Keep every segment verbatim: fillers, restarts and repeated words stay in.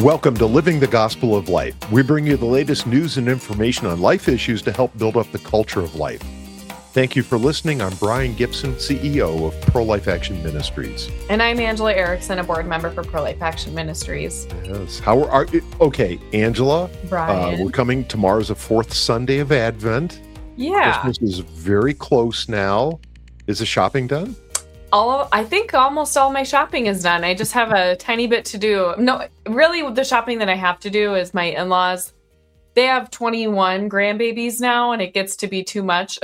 Welcome to Living the Gospel of Life. We bring you the latest news and information on life issues to help build up the culture of life. Thank you for listening. I'm Brian Gibson, C E O of Pro-Life Action Ministries. And I'm Angela Erickson, a board member for Pro-Life Action Ministries. Yes. How are, are okay, Angela? Brian. Uh, we're coming, tomorrow's the fourth Sunday of Advent. Yeah. Christmas is very close now. Is the shopping done? All of, I think almost all my shopping is done. I just have a tiny bit to do. No, really the shopping that I have to do is my in-laws. They have twenty-one grandbabies now, and it gets to be too much.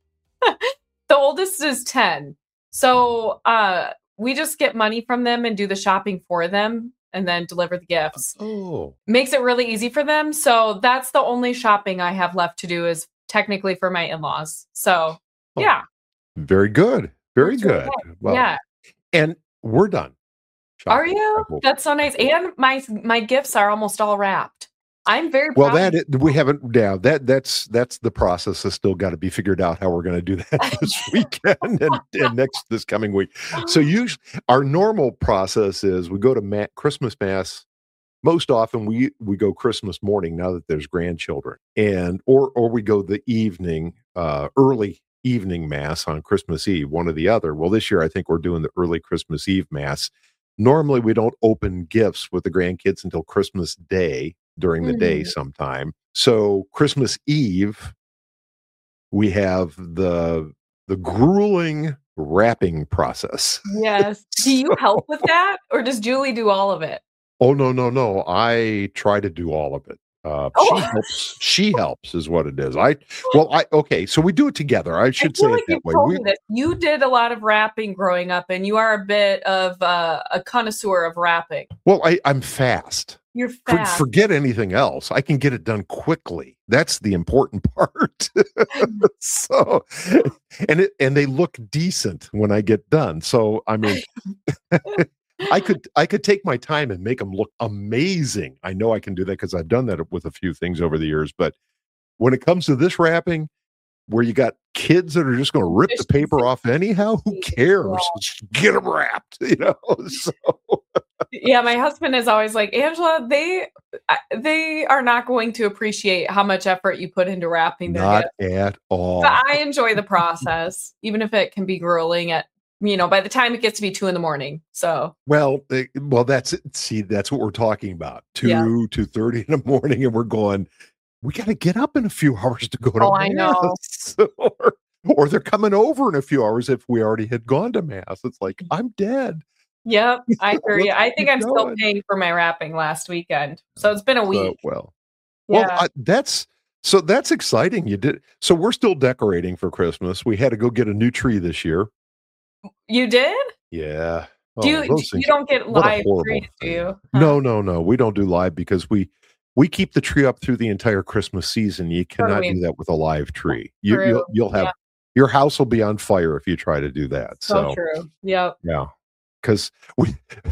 The oldest is ten. So uh, we just get money from them and do the shopping for them and then deliver the gifts. Oh. Makes it really easy for them. So that's the only shopping I have left to do is technically for my in-laws. So, Oh, yeah. Very good. Very That's good. okay. Well, Yeah. And we're done. Are shopping. you? That's so nice. And my my gifts are almost all wrapped. I'm very Well, proud. that is, we haven't. Yeah, that that's that's the process has still got to be figured out how we're going to do that this weekend and, and next this coming week. So usually our normal process is we go to ma- Christmas Mass. Most often we we go Christmas morning now that there's grandchildren, and or or we go the evening, uh, early evening Mass on Christmas Eve, one or the other. Well, this year I think we're doing the early Christmas Eve Mass. Normally we don't open gifts with the grandkids until Christmas Day. During the day sometime. So Christmas Eve, we have the the grueling wrapping process. Yes. Do you help with that? Or does Julie do all of it? Oh, no, no, no. I try to do all of it. Uh, Oh. She helps. She helps is what it is. I, well, I, okay. So we do it together. I should I feel say like it that you've way. told We, me this. You did a lot of wrapping growing up, and you are a bit of uh, a connoisseur of wrapping. well, I, I'm fast. You're For- fast. Forget anything else. I can get it done quickly. That's the important part. So, and it and they look decent when I get done. So, I mean, I could I could take my time and make them look amazing. I know I can do that because I've done that with a few things over the years. But when it comes to this wrapping, where you got kids that are just going to rip the paper off anyhow, who cares? Just get them wrapped, you know. So. Yeah, my husband is always like, Angela, they I- they are not going to appreciate how much effort you put into wrapping their Not gifts. at all. But I enjoy the process, even if it can be grueling at, you know, by the time it gets to be two in the morning. So Well, eh, well, that's it. See, that's what we're talking about. Two, Yeah. two thirty in the morning, and we're going. We got to get up in a few hours to go to Oh, I know. mass, or, or they're coming over in a few hours if we already had gone to mass. It's like I'm dead. Yep, I hear you. Let's I keep think I'm still going. paying for my wrapping last weekend. So it's been a So, week. well, Yeah. well, I, that's so that's exciting. You did so. We're still decorating for Christmas. We had to go get a new tree this year. You did? Yeah. Do Oh, you those you things- don't get what a live horrible trees, do thing. you? Huh. No, no, no. We don't do live because we we keep the tree up through the entire Christmas season. You cannot we- do that with a live tree. You, True. you'll you'll have Yeah. your house will be on fire if you try to do that. So So, true. Yep. yeah, because we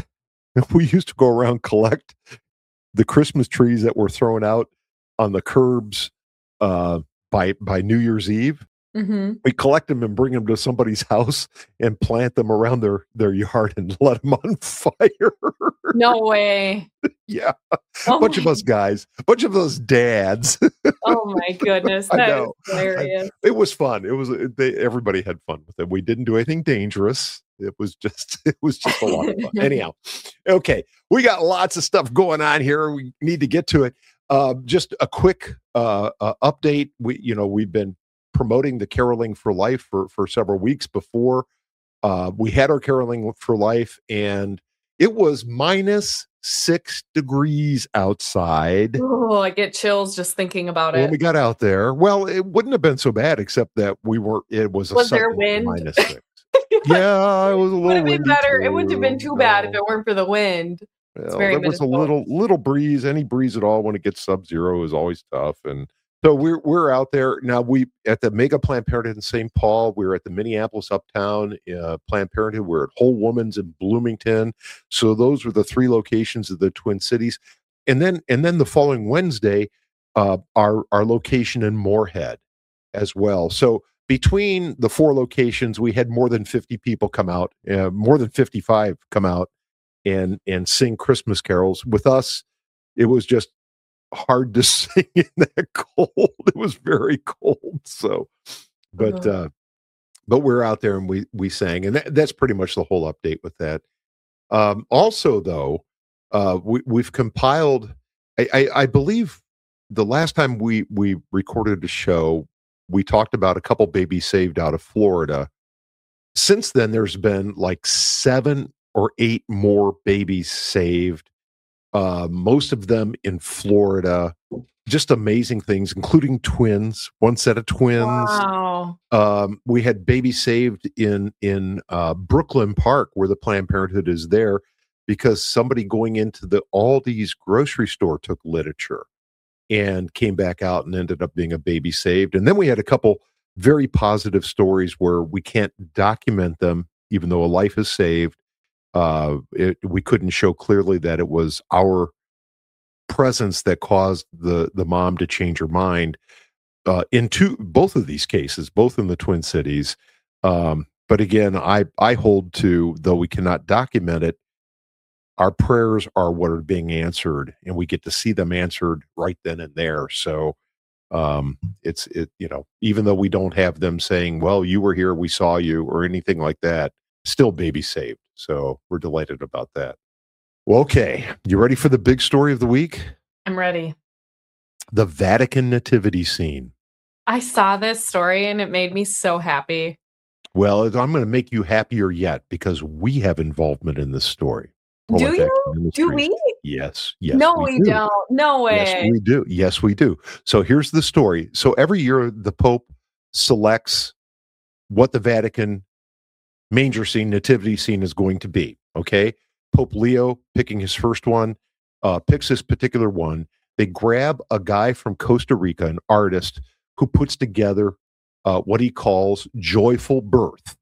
we used to go around collect the Christmas trees that were thrown out on the curbs uh, by by New Year's Eve. hmm We collect them and bring them to somebody's house and plant them around their their yard and let them on fire. No way. Yeah. Oh A bunch of my- us guys, a bunch of those dads. Oh my goodness. I That is know. hilarious. It was fun. It was they, everybody had fun with it. We didn't do anything dangerous. It was just it was just a lot of fun. Anyhow, okay, we got lots of stuff going on here. We need to get to it. Uh, just a quick uh, uh, update. We you know we've been promoting the Caroling for Life for for several weeks before. Uh, we had our Caroling for Life, and it was minus six degrees outside. Oh, I get chills just thinking about When it. we got out there, well, it wouldn't have been so bad, except that we were. It was a Was there Sunday, wind? minus six. Yeah, it was a It would little have been windy better. It wouldn't have been too. too bad if No. it weren't for the wind. Well, very there was a Minnesota. little little breeze. Any breeze at all when it gets sub zero is always tough. And so we're we're out there now. We at the Mega Planned Parenthood in Saint Paul. We're at the Minneapolis Uptown uh, Planned Parenthood. We're at Whole Woman's in Bloomington. So those were the three locations of the Twin Cities. And then and then the following Wednesday, uh, our our location in Moorhead as well. So between the four locations, we had more than fifty people come out, uh, more than fifty-five come out and and sing Christmas carols with us. it was just hard to sing in that cold. It was very cold. So, but Mhm. uh, but we're out there and we we sang, and that, that's pretty much the whole update with that. Um, also, though, uh, we we've compiled. I, I, I believe the last time we we recorded a show, we talked about a couple babies saved out of Florida. Since then, there's been like seven or eight more babies saved. Uh, most of them in Florida. Just amazing things, including twins. One set of twins. Wow. Um, we had babies saved in in uh, Brooklyn Park, where the Planned Parenthood is there, because somebody going into the Aldi's grocery store took literature and came back out and ended up being a baby saved. And then we had a couple very positive stories where we can't document them, even though a life is saved. Uh, it, we couldn't show clearly that it was our presence that caused the the mom to change her mind. Uh, in two, both of these cases, both in the Twin Cities. Um, but again, I, I hold to, though we cannot document it, our prayers are what are being answered, and we get to see them answered right then and there. So um, it's, it, you know, even though we don't have them saying, well, you were here, we saw you, or anything like that, still baby saved. So we're delighted about that. Well, okay. You ready for the big story of the week? I'm ready. The Vatican nativity scene. I saw this story and it made me so happy. Well, I'm going to make you happier yet because we have involvement in this story. Do you? Do we? Yes. Yes. No, we, we do. don't. No way. Yes, we do. Yes, we do. So here's the story. So every year the Pope selects what the Vatican manger scene, nativity scene is going to be. Okay. Pope Leo, picking his first one, uh, picks this particular one. They grab a guy from Costa Rica, an artist, who puts together uh, what he calls joyful birth.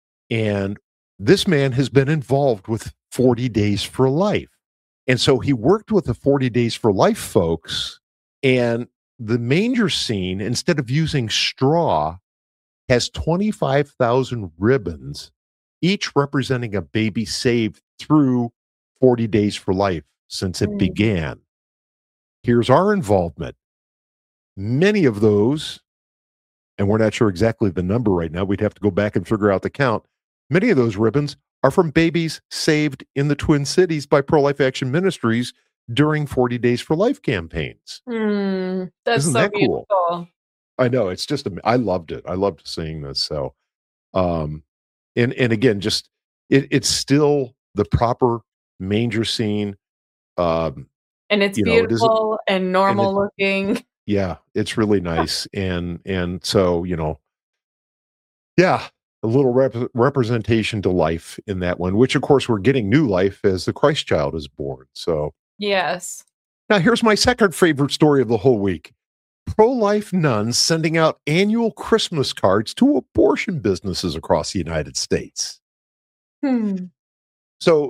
And this man has been involved with forty Days for Life. And so he worked with the forty Days for Life folks, and the manger scene, instead of using straw, has twenty-five thousand ribbons, each representing a baby saved through forty Days for Life since it Mm. began. Here's our involvement. Many of those, and we're not sure exactly the number right now, we'd have to go back and figure out the count. Many of those ribbons are from babies saved in the Twin Cities by Pro-Life Action Ministries during forty Days for Life campaigns. Mm, that's Isn't so that cool? beautiful. I know, it's just, I loved it. I loved seeing this. So, um, and, and again, just, it, it's still the proper manger scene. Um, And it's you know, it isn't, beautiful and and normal it, looking. yeah, it's really nice. And, and so, you know, yeah, a little rep- representation to life in that one, which of course we're getting new life as the Christ child is born. So Yes. now here's my second favorite story of the whole week. Pro-life nuns sending out annual Christmas cards to abortion businesses across the United States. Hmm. So,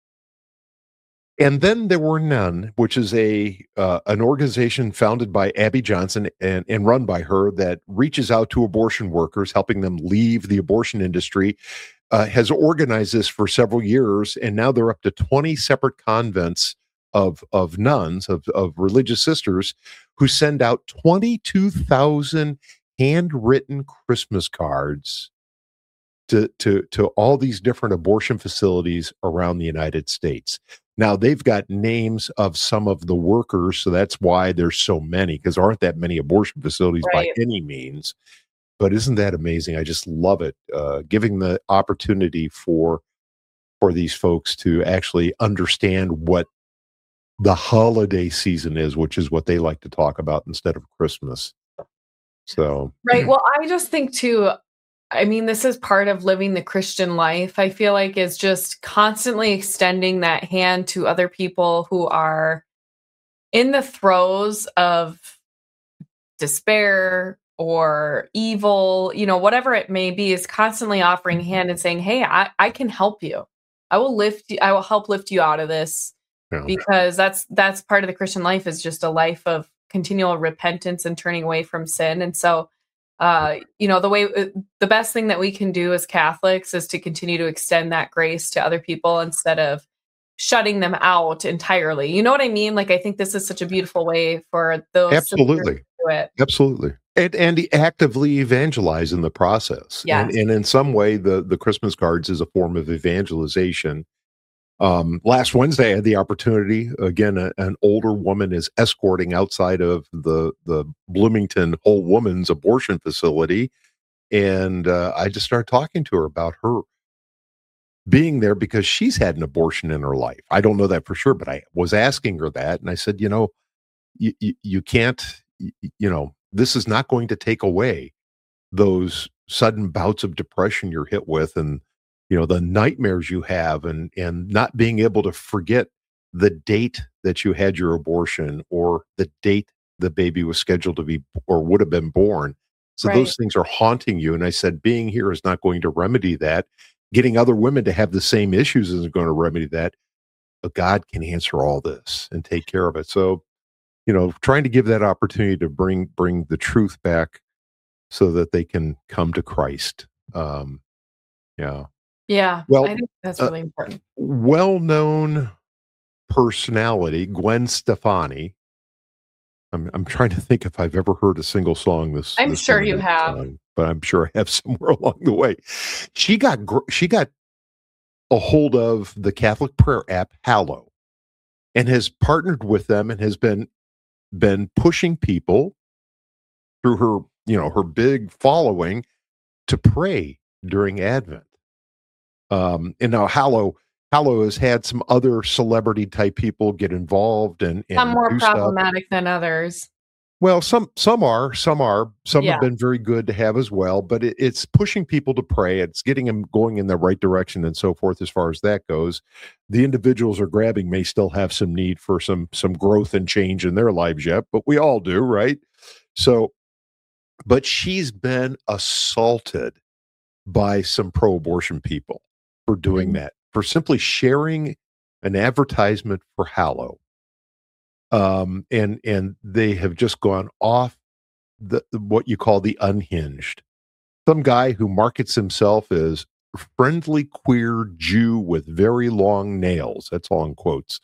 and then there were none, which is a uh, an organization founded by Abby Johnson and, and run by her that reaches out to abortion workers, helping them leave the abortion industry, uh, has organized this for several years, and now they're up to twenty separate convents of of nuns, of, of religious sisters, who send out twenty-two thousand handwritten Christmas cards to, to, to all these different abortion facilities around the United States. Now, they've got names of some of the workers, so that's why there's so many, because there aren't that many abortion facilities Right. by any means. But isn't that amazing? I just love it, uh, giving the opportunity for for these folks to actually understand what the holiday season is, which is what they like to talk about instead of Christmas. So, Right. Well, I just think too, I mean, this is part of living the Christian life. I feel like it's just constantly extending that hand to other people who are in the throes of despair or evil, you know, whatever it may be, is constantly offering a hand and saying, hey, I, I can help you. I will lift you. I will help lift you out of this, yeah. because that's, that's part of the Christian life, is just a life of continual repentance and turning away from sin. And so, uh, you know, the way, the best thing that we can do as Catholics is to continue to extend that grace to other people instead of shutting them out entirely. You know what I mean? Like, I think this is such a beautiful way for those sisters Absolutely. to do it. Absolutely. And and actively evangelize in the process. And Yes. and in some way, the the Christmas cards is a form of evangelization. Um, last Wednesday, I had the opportunity, again, a, an older woman is escorting outside of the the Bloomington Whole Woman's abortion facility. And uh, I just started talking to her about her being there because she's had an abortion in her life. I don't know that for sure, but I was asking her that. And I said, you know, you, you, you can't, you, you know, this is not going to take away those sudden bouts of depression you're hit with, and, you know, the nightmares you have, and, and not being able to forget the date that you had your abortion, or the date the baby was scheduled to be or would have been born. So Right. those things are haunting you. And I said, being here is not going to remedy that. Getting other women to have the same issues isn't going to remedy that. But God can answer all this and take care of it. So, you know, trying to give that opportunity to bring bring the truth back so that they can come to Christ. Um, yeah. Yeah. Well, I think that's uh, really important. well-known personality, Gwen Stefani. I'm I'm trying to think if I've ever heard a single song this. I'm this sure woman you has have. sung, but I'm sure I have somewhere along the way. She got gr- she got a hold of the Catholic prayer app Hallow, and has partnered with them, and has been been pushing people through her, you know, her big following to pray during Advent. Um, and now Hallow Hallow has had some other celebrity type people get involved and Some and more do stuff. problematic than others. Well, some some are, some are, some Yeah. have been very good to have as well. But it, it's pushing people to pray. It's getting them going in the right direction and so forth. As far as that goes, the individuals are grabbing may still have some need for some some growth and change in their lives yet, but we all do, right? So, but she's been assaulted by some pro-abortion people for doing Mhm. that, for simply sharing an advertisement for Hallow. Um, and and they have just gone off the what you call the unhinged. Some guy who markets himself as friendly queer Jew with very long nails, that's all in quotes,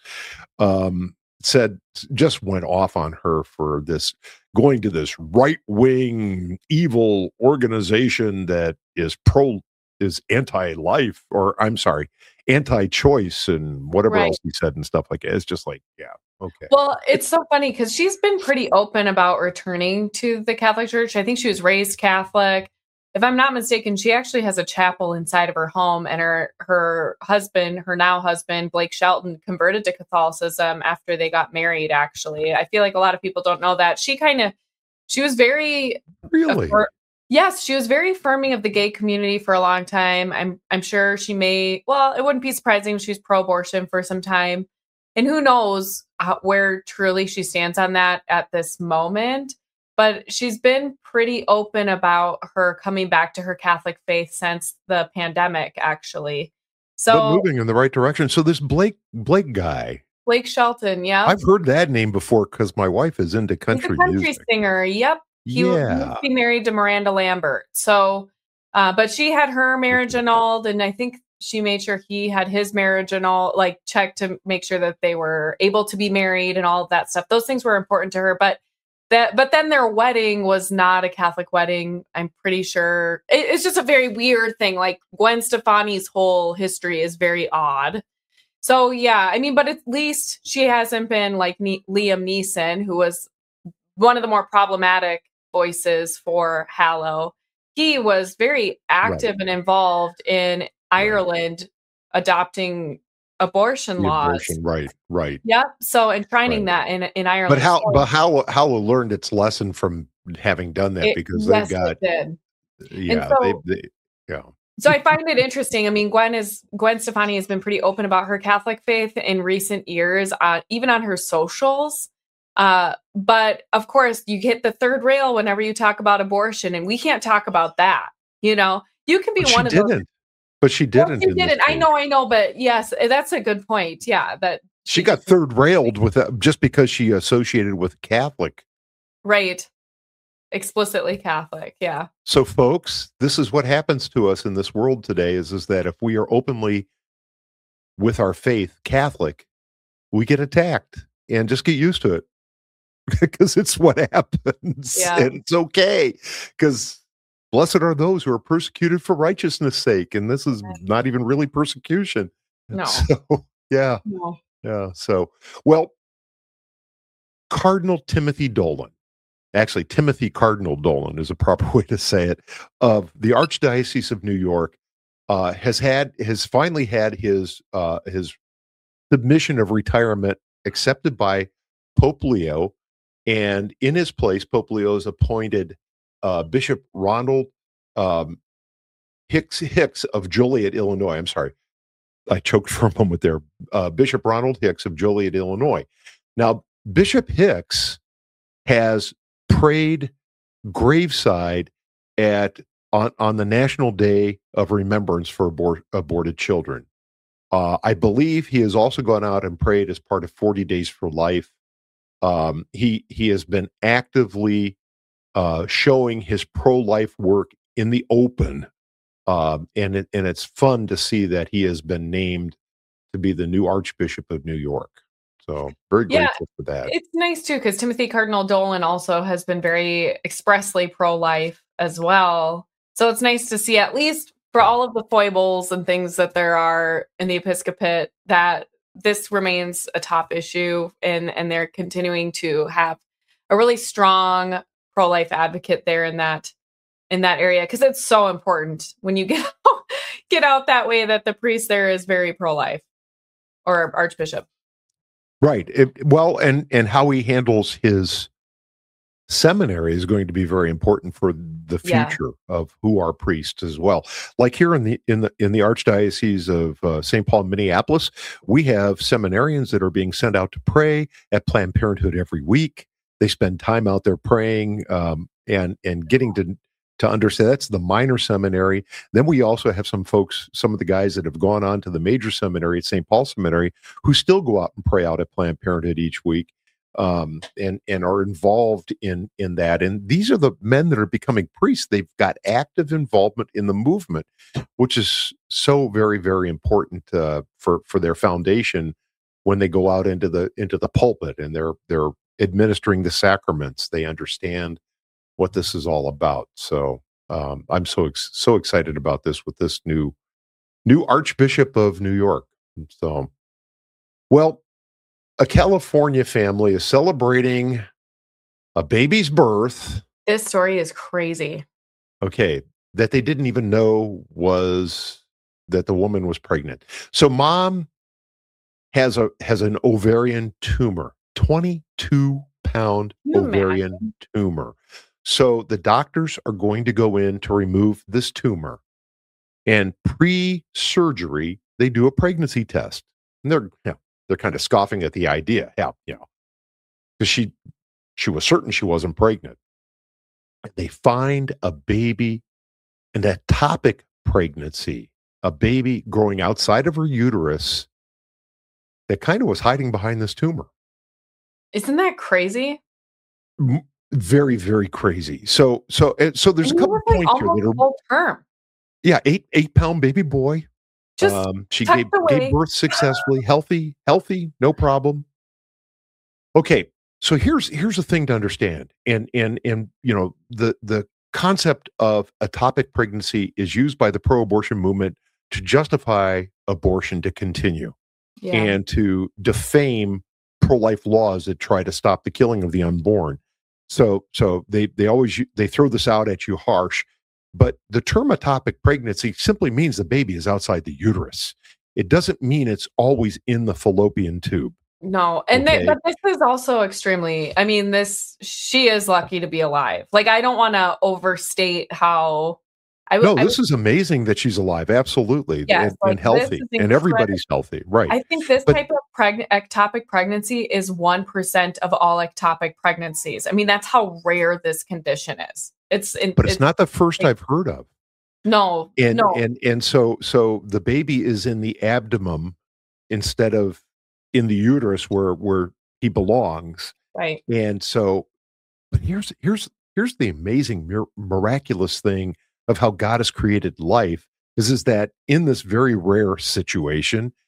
um, said, just went off on her for this, going to this right-wing evil organization that is pro is anti-life, or I'm sorry, anti-choice, and whatever Right. else he said and stuff like that. It's just like, yeah, okay. Well, it's so funny because she's been pretty open about returning to the Catholic Church. I think she was raised Catholic. If I'm not mistaken, she actually has a chapel inside of her home, and her her husband, her now husband, Blake Shelton, converted to Catholicism after they got married, actually. I feel like a lot of people don't know that. She kind of she was very Really? affir- Yes, she was very affirming of the gay community for a long time. I'm I'm sure she may, well, it wouldn't be surprising if she was pro-abortion for some time. And who knows how, where truly she stands on that at this moment. But she's been pretty open about her coming back to her Catholic faith since the pandemic, actually. But So moving in the right direction. So this Blake Blake guy, Blake Shelton, yeah, I've heard that name before because my wife is into he's a country country music. singer. Yep, he was Yeah. used to be married to Miranda Lambert. So, uh, but she had her marriage annulled, and I think she made sure he had his marriage annulled, like checked to make sure that they were able to be married and all of that stuff. Those things were important to her, but that, but then their wedding was not a Catholic wedding. I'm pretty sure it, it's just a very weird thing. Like Gwen Stefani's whole history is very odd. So yeah, I mean, but at least she hasn't been like ne- Liam Neeson, who was one of the more problematic voices for Hallow. He was very active Right. and involved in Ireland adopting abortion The laws. abortion, right, right. Yep. So enshrining Right. that in in Ireland. But how So but how how learned its lesson from having done that, it, because they've yes, got it did. And yeah, they so they yeah. So I find it interesting. I mean, Gwen is Gwen Stefani has been pretty open about her Catholic faith in recent years, uh, even on her socials. Uh, but of course, you hit the third rail whenever you talk about abortion, and we can't talk about that. You know, you can be But she one of those. didn't. But she Well, didn't she in this didn't. I case. know, I know, but yes, that's a good point. Yeah, that She got third railed with that just because she associated with Catholic. right, explicitly Catholic. Yeah, So folks, this is what happens to us in this world today is, is that if we are openly with our faith, Catholic, we get attacked, and just get used to it because it's what happens, Yeah. and it's okay because blessed are those who are persecuted for righteousness' sake, and this is not even really persecution. No. So, yeah, No. yeah. So, well, Cardinal Timothy Dolan, actually Timothy Cardinal Dolan is a proper way to say it, of the Archdiocese of New York, uh, has had has finally had his uh, his submission of retirement accepted by Pope Leo, and in his place, Pope Leo has appointed uh, Bishop Ronald um, Hicks Hicks of Joliet, Illinois. I'm sorry, I choked for a moment there. Uh, Bishop Ronald Hicks of Joliet, Illinois. Now, Bishop Hicks has prayed graveside at on, on the National Day of Remembrance for abor- aborted children. Uh, I believe he has also gone out and prayed as part of forty Days for Life. Um, he he has been actively uh, showing his pro-life work in the open, um, and it, and it's fun to see that he has been named to be the new Archbishop of New York. So very Yeah, grateful for that. it's nice too because Timothy Cardinal Dolan also has been very expressly pro-life as well. So it's nice to see, at least for all of the foibles and things that there are in the episcopate, that this remains a top issue, and and they're continuing to have a really strong pro-life advocate there in that in that area, because it's so important when you get out, get out that way that the priest there is very pro-life, or archbishop. Right. It, well, and and how he handles his seminary is going to be very important for the future yeah. of who are priests as well. Like here in the in the in the Archdiocese of uh, Saint Paul, Minneapolis, we have seminarians that are being sent out to pray at Planned Parenthood every week. They spend time out there praying um, and and getting to to understand. That's the minor seminary. Then we also have some folks, some of the guys that have gone on to the major seminary at Saint Paul Seminary, who still go out and pray out at Planned Parenthood each week, um, and and are involved in in that. And these are the men that are becoming priests. They've got active involvement in the movement, which is so very very important uh, for for their foundation when they go out into the into the pulpit and they're they're administering the sacraments. They understand what this is all about. So um, I'm so ex- so excited about this with this new new Archbishop of New York. So, well, a California family is celebrating a baby's birth. This story is crazy. Okay, that they didn't even know was that the woman was pregnant. So, mom has a has an ovarian tumor, twenty-two pound ovarian imagine? tumor. So the doctors are going to go in to remove this tumor, and pre-surgery they do a pregnancy test. And they're you know, they're kind of scoffing at the idea, yeah, you know, because she she was certain she wasn't pregnant. And they find a baby, an ectopic pregnancy, a baby growing outside of her uterus that kind of was hiding behind this tumor. Isn't that crazy? M- Very, very crazy. So, so, so there's and a couple like points here that are full term. Yeah, eight eight pound baby boy. Just um, she gave, gave birth successfully, healthy, healthy, no problem. Okay, so here's here's the thing to understand, and and and you know the the concept of ectopic pregnancy is used by the pro-abortion movement to justify abortion to continue, yeah. and to defame pro-life laws that try to stop the killing of the unborn. So, so they they always they throw this out at you harsh, but the term ectopic pregnancy simply means the baby is outside the uterus. It doesn't mean it's always in the fallopian tube. No, and okay. they, but this is also extremely. I mean, this she is lucky to be alive. Like, I don't want to overstate how. I, no, I, this is amazing that she's alive. Absolutely, yes, and, like, and healthy, and everybody's healthy, right? I think this but, type of preg- ectopic pregnancy is one percent of all ectopic pregnancies. I mean, that's how rare this condition is. It's, in, but it's, it's not the first I've heard of. No, and no. and and so so the baby is in the abdomen instead of in the uterus where where he belongs, right? And so, but here's here's here's the amazing mir- miraculous thing of how God has created life is, is that in this very rare situation,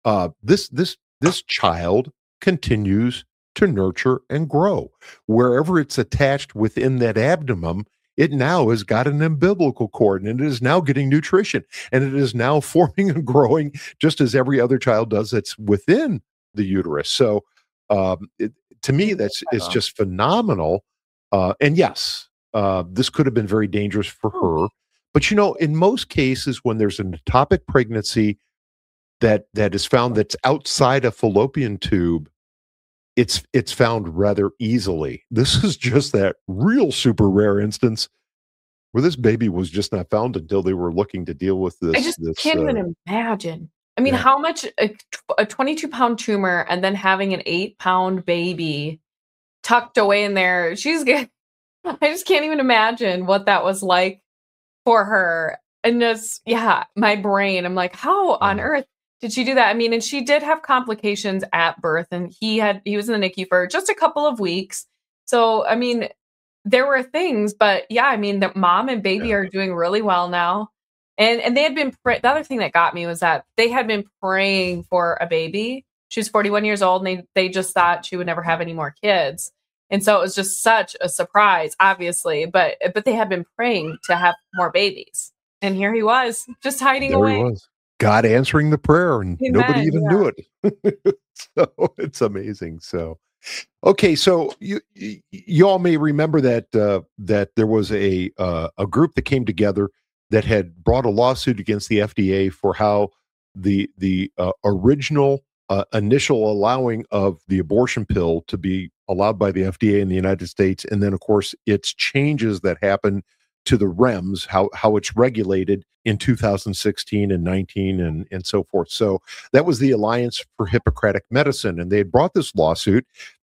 uh, this this this child continues to nurture and grow. Wherever it's attached within that abdomen, it now has got an umbilical cord, and it is now getting nutrition, and it is now forming and growing just as every other child does that's within the uterus. So um, it, to me, that's it's just phenomenal. Uh, and yes, uh, this could have been very dangerous for her. But, you know, in most cases, when there's an ectopic pregnancy that that is found that's outside a fallopian tube, it's it's found rather easily. This is just that real super rare instance where this baby was just not found until they were looking to deal with this. I just this, can't uh, even imagine. I mean, yeah. how much a, a twenty-two pound tumor and then having an eight pound baby tucked away in there. She's good. I just can't even imagine what that was like for her. And just, yeah, my brain, I'm like, how on earth did she do that? I mean, and she did have complications at birth, and he had, he was in the N I C U for just a couple of weeks. So, I mean, there were things, but yeah, I mean, the mom and baby Yeah. are doing really well now. And and they had been, pray- the other thing that got me was that they had been praying for a baby. She was forty-one years old, and they, they just thought she would never have any more kids. And so it was just such a surprise, obviously, but but they had been praying to have more babies. And here he was, just hiding There away. he was. God answering the prayer, and Amen, nobody even yeah. knew it. So it's amazing. So, okay, so you you, you all may remember that uh, that there was a uh, a group that came together that had brought a lawsuit against the F D A for how the the uh, original uh, initial allowing of the abortion pill to be allowed by the F D A in the United States, and then of course its changes that happened to the R E M S, how how it's regulated in two thousand sixteen and nineteen and and so forth. So that was the Alliance for Hippocratic Medicine, and they had brought this lawsuit.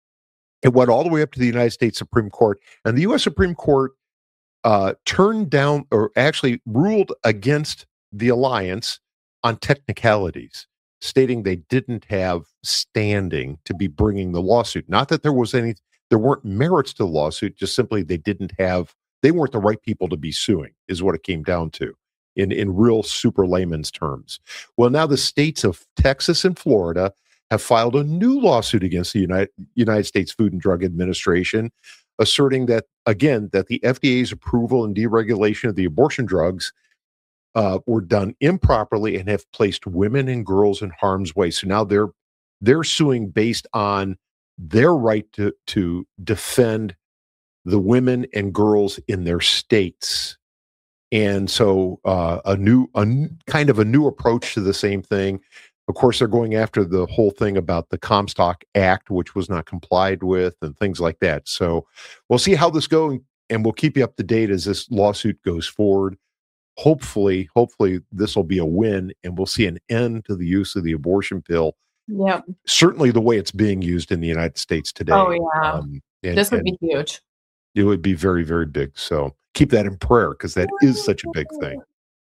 It went all the way up to the United States Supreme Court, and the U S Supreme Court uh, turned down, or actually ruled against the alliance on technicalities, stating they didn't have standing to be bringing the lawsuit. Not that there was any, there weren't merits to the lawsuit, just simply they didn't have, they weren't the right people to be suing, is what it came down to in, in real super layman's terms. Well, now the states of Texas and Florida have filed a new lawsuit against the United, United States Food and Drug Administration, asserting that, again, that the F D A's approval and deregulation of the abortion drugs uh, were done improperly and have placed women and girls in harm's way. So now they're they're suing based on their right to, to defend the women and girls in their states. And so uh, a new, a n- kind of a new approach to the same thing. Of course, they're going after the whole thing about the Comstock Act, which was not complied with, and things like that. So we'll see how this goes, and we'll keep you up to date as this lawsuit goes forward. Hopefully, hopefully this will be a win, and we'll see an end to the use of the abortion pill. Yeah. Certainly the way it's being used in the United States today. Oh, yeah. Um, and, This would and be huge. it would be very, very big. So keep that in prayer, because that is such a big thing.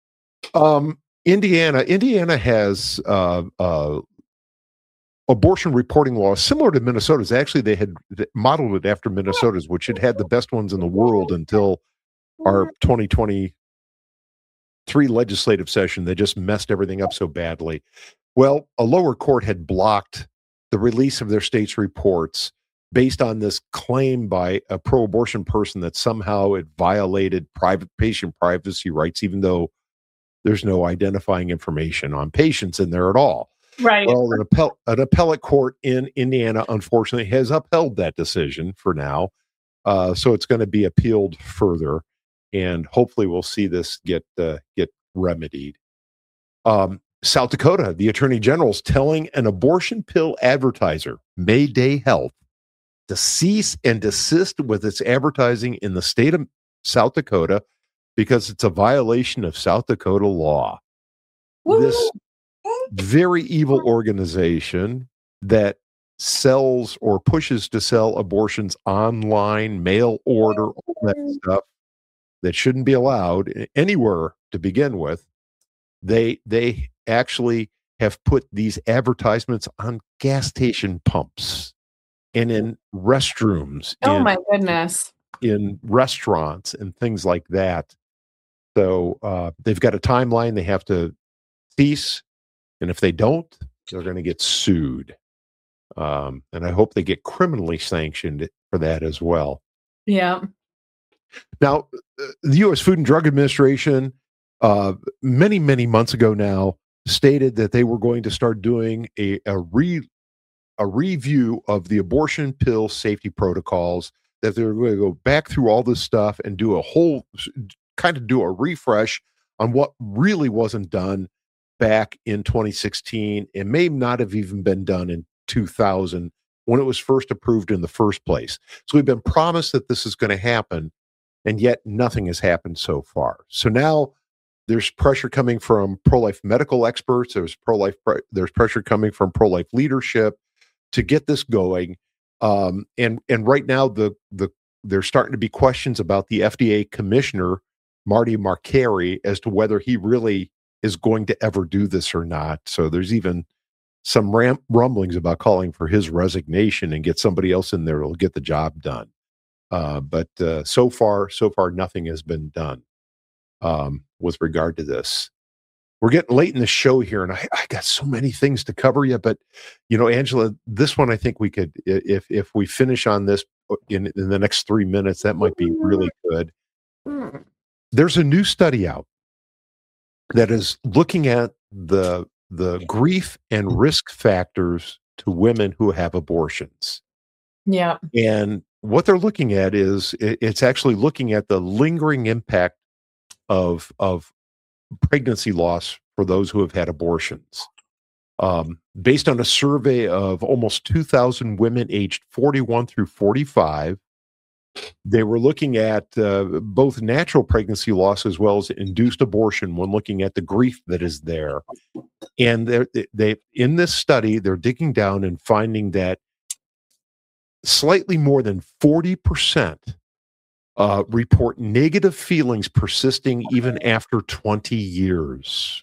Um, Indiana, Indiana has uh, uh, abortion reporting laws similar to Minnesota's. Actually, they had modeled it after Minnesota's, which had had the best ones in the world until our twenty twenty-three legislative session. They just messed everything up so badly. Well, a lower court had blocked the release of their state's reports based on this claim by a pro-abortion person that somehow it violated private patient privacy rights, even though there's no identifying information on patients in there at all. Right. Well, an, appell- an appellate court in Indiana, unfortunately, has upheld that decision for now. Uh, so it's going to be appealed further, and hopefully we'll see this get uh, get remedied. Um, South Dakota, the Attorney General's telling an abortion pill advertiser, Mayday Health, to cease and desist with its advertising in the state of South Dakota because it's a violation of South Dakota law. Woo. This very evil organization that sells or pushes to sell abortions online, mail order, all that stuff that shouldn't be allowed anywhere to begin with. They they actually have put these advertisements on gas station pumps and in restrooms. Oh in, my goodness. in restaurants and things like that. So uh, they've got a timeline they have to cease. And if they don't, They're going to get sued. Um, and I hope they get criminally sanctioned for that as well. Yeah. Now, the U S Food and Drug Administration, uh, many, many months ago now, stated that they were going to start doing a, a, re, a review of the abortion pill safety protocols, that they're going to go back through all this stuff and do a whole, kind of do a refresh on what really wasn't done back in twenty sixteen. It may not have even been done in two thousand when it was first approved in the first place. So we've been promised that this is going to happen, and yet nothing has happened so far. So now there's pressure coming from pro-life medical experts. There's pro-life. Pre- there's pressure coming from pro-life leadership to get this going. Um, and and right now the the there's starting to be questions about the F D A commissioner Marty Makary as to whether he really is going to ever do this or not. So there's even some ram- rumblings about calling for his resignation and get somebody else in there who'll get the job done. Uh, but uh, so far, so far, nothing has been done um, with regard to this. We're getting late in the show here, and I, I got so many things to cover you. But you know, Angela, this one I think we could, if if we finish on this in, in the next three minutes, that might be really good. There's a new study out that is looking at the the grief and risk factors to women who have abortions. Yeah. And what they're looking at is it, it's actually looking at the lingering impact of of pregnancy loss for those who have had abortions. Um, based on a survey of almost two thousand women aged forty-one through forty-five, they were looking at uh, both natural pregnancy loss as well as induced abortion when looking at the grief that is there. And they they in this study, they're digging down and finding that slightly more than forty percent uh, report negative feelings persisting even after twenty years.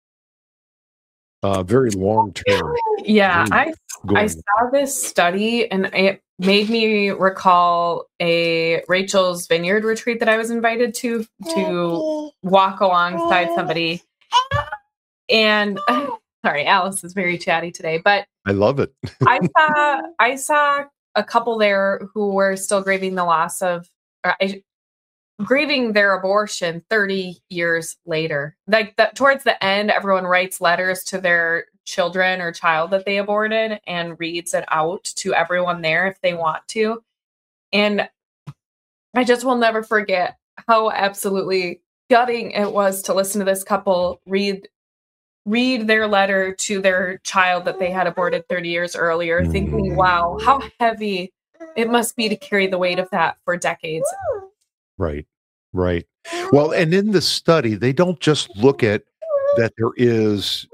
Uh, very long term. Yeah, I I saw this study and it made me recall a Rachel's Vineyard retreat that I was invited to to walk alongside somebody. And sorry, Alice is very chatty today, but I love it. I saw I saw a couple there who were still grieving the loss of or I, grieving their abortion thirty years later. Like that towards the end, everyone writes letters to their children or child that they aborted and reads it out to everyone there if they want to. And I just will never forget how absolutely gutting it was to listen to this couple read read their letter to their child that they had aborted thirty years earlier, thinking, wow, how heavy it must be to carry the weight of that for decades. Right, right. Well, and in the study, they don't just look at that there is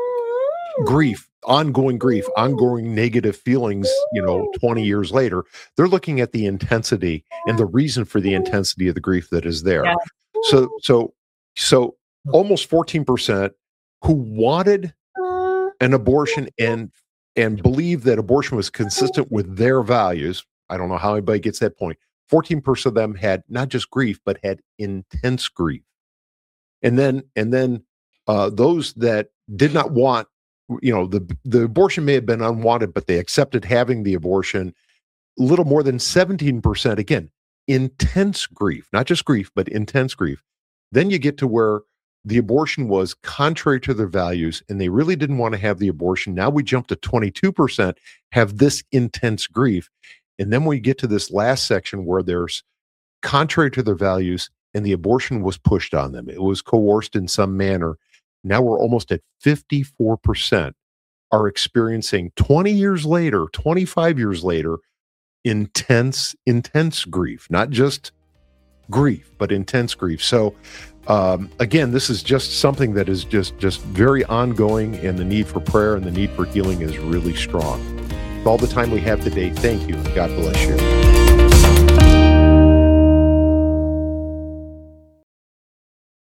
grief, ongoing grief, ongoing negative feelings, you know, twenty years later. They're looking at the intensity and the reason for the intensity of the grief that is there. Yeah. So, so, so almost fourteen percent who wanted an abortion and and believed that abortion was consistent with their values. I don't know how anybody gets that point. fourteen percent of them had not just grief, but had intense grief. And then, and then uh, those that did not want, you know, the, the abortion may have been unwanted, but they accepted having the abortion. A little more than seventeen percent, again, intense grief, not just grief, but intense grief. Then you get to where the abortion was contrary to their values and they really didn't want to have the abortion. Now we jump to twenty-two percent have this intense grief. And then we get to this last section where there's contrary to their values and the abortion was pushed on them. It was coerced in some manner. Now we're almost at fifty-four percent are experiencing twenty years later, twenty-five years later, intense, intense grief, not just grief, but intense grief. So um, again, this is just something that is just, just very ongoing, and the need for prayer and the need for healing is really strong. All the time we have today. Thank you. God bless you.